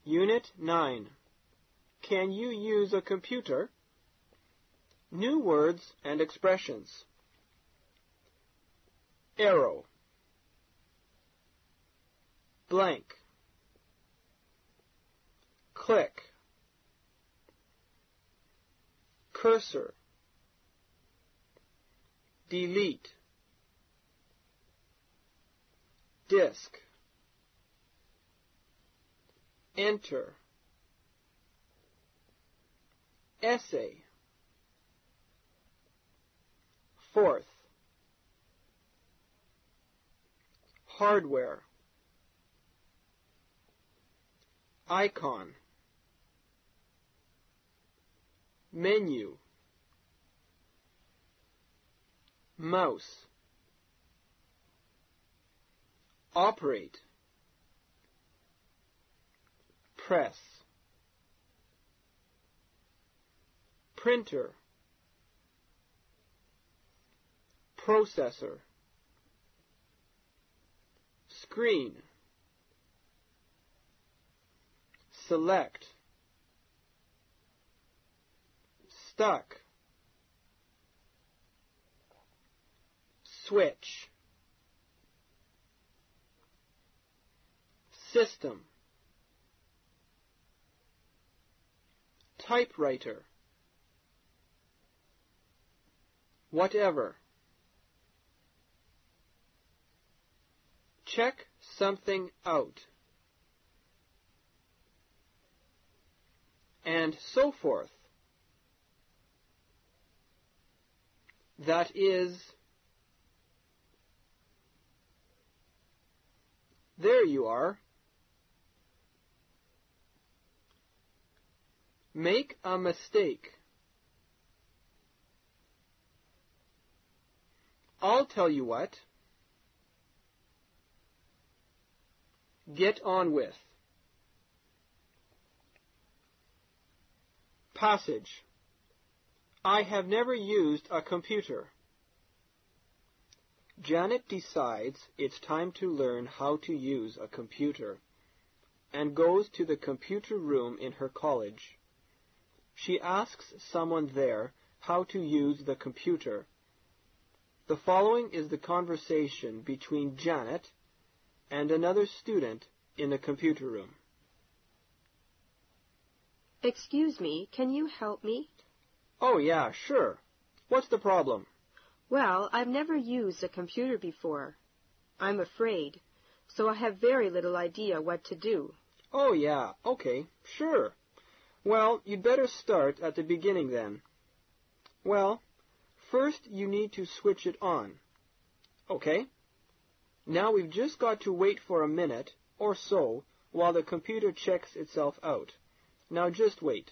Unit 9. Can you use a computer? New words and expressions. Arrow. Blank. Click. Cursor. Delete. Disk. Enter. Essay. Fourth. Hardware. Icon. Menu. Mouse. Operate. Press. Printer. Processor. Screen. Select. Stuck. Switch. System. Typewriter. Whatever. Check something out. And so forth. That is, there you are. Make a mistake. I'll tell you what. Get on with. Passage. I have never used a computer. Janet decides it's time to learn how to use a computer and goes to the computer room in her college. She asks someone there how to use the computer. The following is the conversation between Janet and another student in the computer room. Excuse me, can you help me? Oh, yeah, sure. What's the problem? Well, I've never used a computer before. I'm afraid, so I have very little idea what to do. Oh, yeah, okay, sure. Well, you'd better start at the beginning then. Well, first you need to switch it on. Okay? Now we've just got to wait for a minute or so while the computer checks itself out. Now just wait.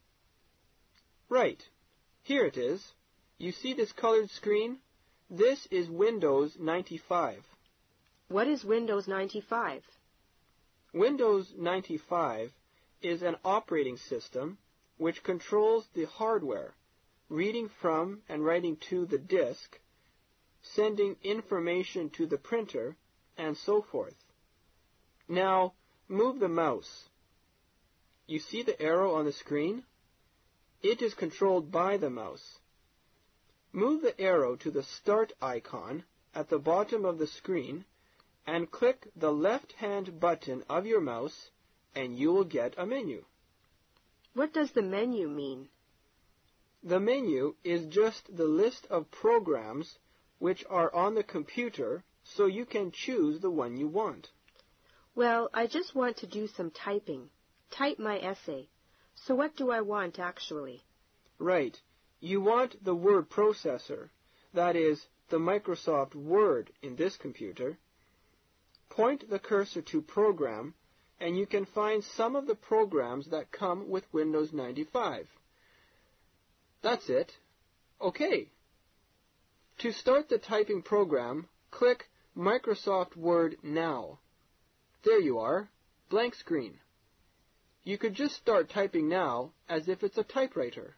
Right. Here it is. You see this colored screen? This is Windows 95. What is Windows 95? Windows 95 is an operating system which controls the hardware, reading from and writing to the disk, sending information to the printer, and so forth. Now, move the mouse. You see the arrow on the screen? It is controlled by the mouse. Move the arrow to the Start icon at the bottom of the screen and click the left-hand button of your mouse and you will get a menu. What does the menu mean? The menu is just the list of programs which are on the computer so you can choose the one you want. Well, I just want to do some typing. Type my essay. So what do I want actually? Right. You want the word processor, that is, the Microsoft Word in this computer. Point the cursor to Program, and you can find some of the programs that come with Windows 95. That's it. Okay. To start the typing program, click Microsoft Word Now. There you are. Blank screen. You could just start typing now as if it's a typewriter.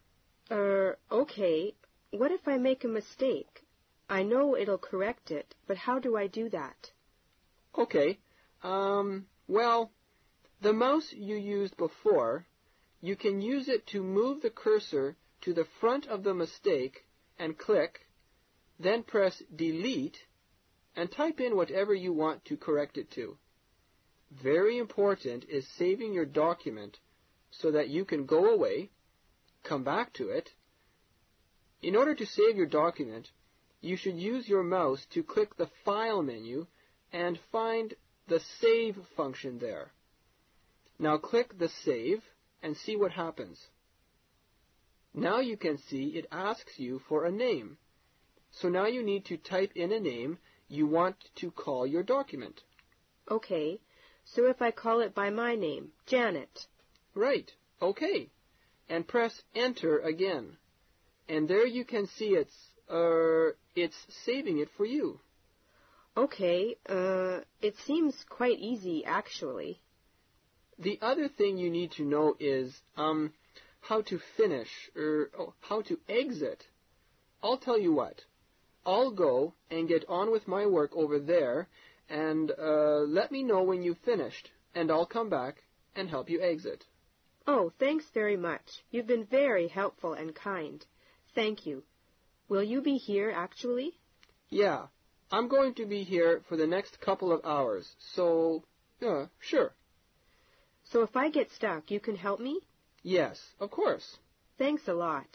Okay. What if I make a mistake? I know it'll correct it, but how do I do that? Okay. Well, The mouse you used before, you can use it to move the cursor to the front of the mistake and click, then press Delete and type in whatever you want to correct it to. Very important is saving your document so that you can go away, come back to it. In order to save your document, you should use your mouse to click the File menu and find the Save function there. Now click the Save and see what happens. Now you can see it asks you for a name. So now you need to type in a name you want to call your document. Okay, so if I call it by my name, Janet. Right, okay. And press Enter again. And there you can see it's saving it for you. Okay, it seems quite easy actually. The other thing you need to know is how to finish or how to exit. I'll tell you what. I'll go and get on with my work over there and let me know when you've finished, and I'll come back and help you exit. Oh, thanks very much. You've been very helpful and kind. Thank you. Will you be here actually? Yeah, I'm going to be here for the next couple of hours, so sure. So if I get stuck, you can help me? Yes, of course. Thanks a lot.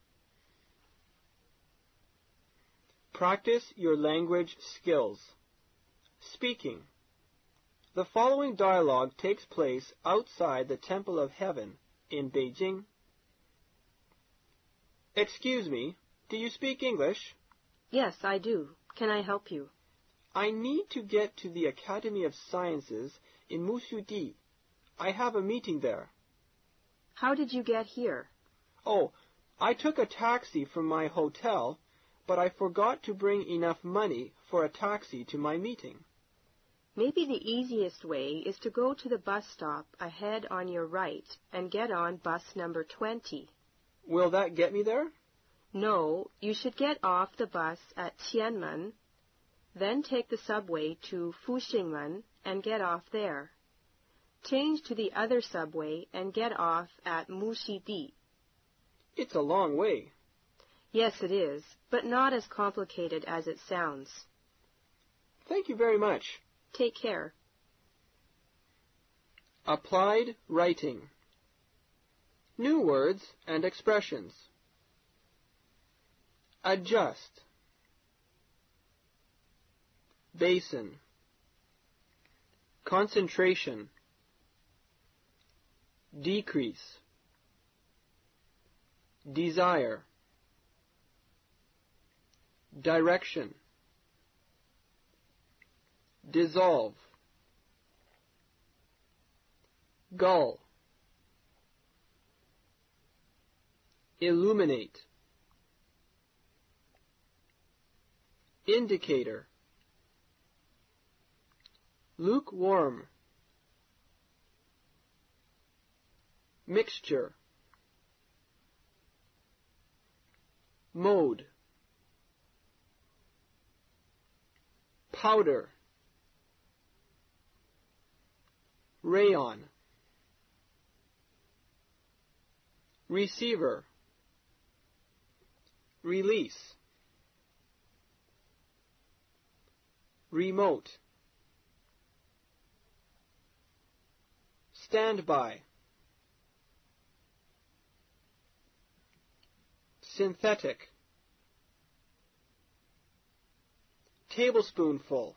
Practice your language skills. Speaking. The following dialogue takes place outside the Temple of Heaven in Beijing. Excuse me, do you speak English? Yes, I do. Can I help you? I need to get to the Academy of Sciences in Muxudi. I have a meeting there. How did you get here? Oh, I took a taxi from my hotel, but I forgot to bring enough money for a taxi to my meeting. Maybe the easiest way is to go to the bus stop ahead on your right and get on bus number 20. Will that get me there? No, you should get off the bus at Tianmen, then take the subway to Fuxingmen and get off there. Change to the other subway and get off at Muxidi. It's a long way. Yes, it is, but not as complicated as it sounds. Thank you very much. Take care. Applied writing. New words and expressions. Adjust. Basin. Concentration. Decrease. Desire. Direction. Dissolve. Gull. Illuminate. Indicator. Lukewarm. Mixture. Mode. Powder. Rayon. Receiver. Release. Remote. Standby. Synthetic. Tablespoonful.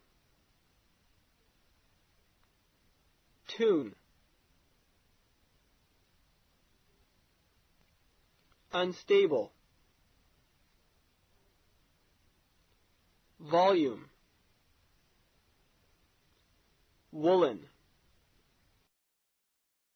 Tune. Unstable. Volume. Woolen.